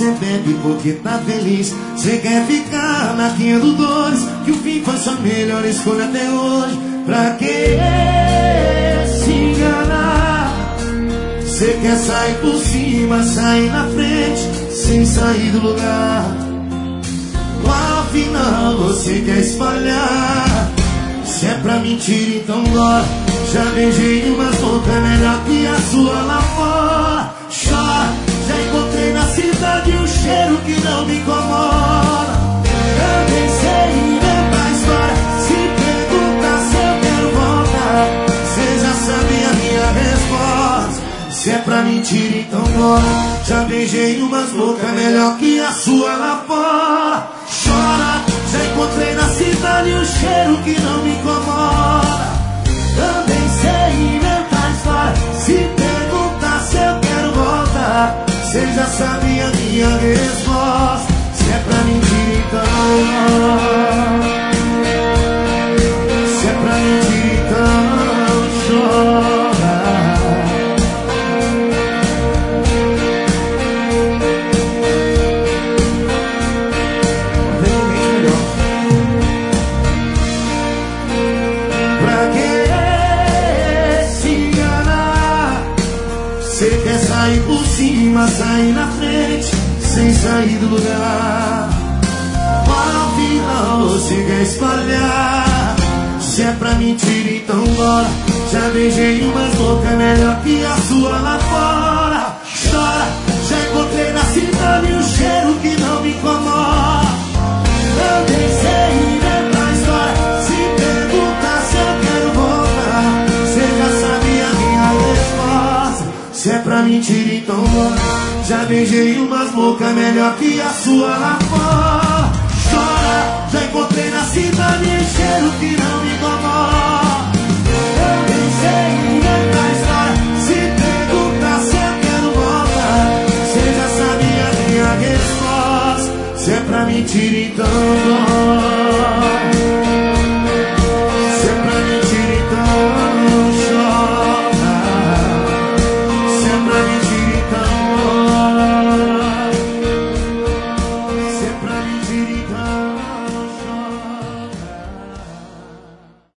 você bebe porque tá feliz. Você quer ficar na quinha do Dores, que o fim foi sua melhor escolha até hoje. Pra que se enganar? Você quer sair por cima, sair na frente, sem sair do lugar. Afinal você quer espalhar. Se é pra mentir, então bora. Já beijei umas bocas melhor que a sua lá fora. Chora, já encontrei na cidade um cheiro que não me incomoda. Também sei inventar história. Se perguntar se eu quero voltar, cê já sabe a minha resposta. Se é pra mentir, então bora. Já beijei umas bocas melhor que a sua lá fora. Chora, já encontrei na cidade um cheiro que não me incomoda. Também sei inventar história. Se perguntar se eu quero voltar, cê já sabe a minha resposta. Se é pra mentir, então. Se é pra mentir, então chora. Pra que se enganar? Cê quer sair por cima, sair na frente, sem sair do lugar. Afinal você quer espalhar. Se é pra mentir, então bora. Já beijei umas bocas melhor que a sua lá fora. Chora, já encontrei na cidade um cheiro que não me incomoda. Também sei inventar história. Se perguntar se eu quero voltar, cê já sabia a minha resposta. Se é pra mentir, então bora. Já beijei umas bocas melhor que a sua lá fora. Chora, já encontrei na cidade um cheiro que não me incomoda. Também sei inventar história. Se perguntar se eu quero voltar, cê já sabia a minha resposta. Se é pra mentir, então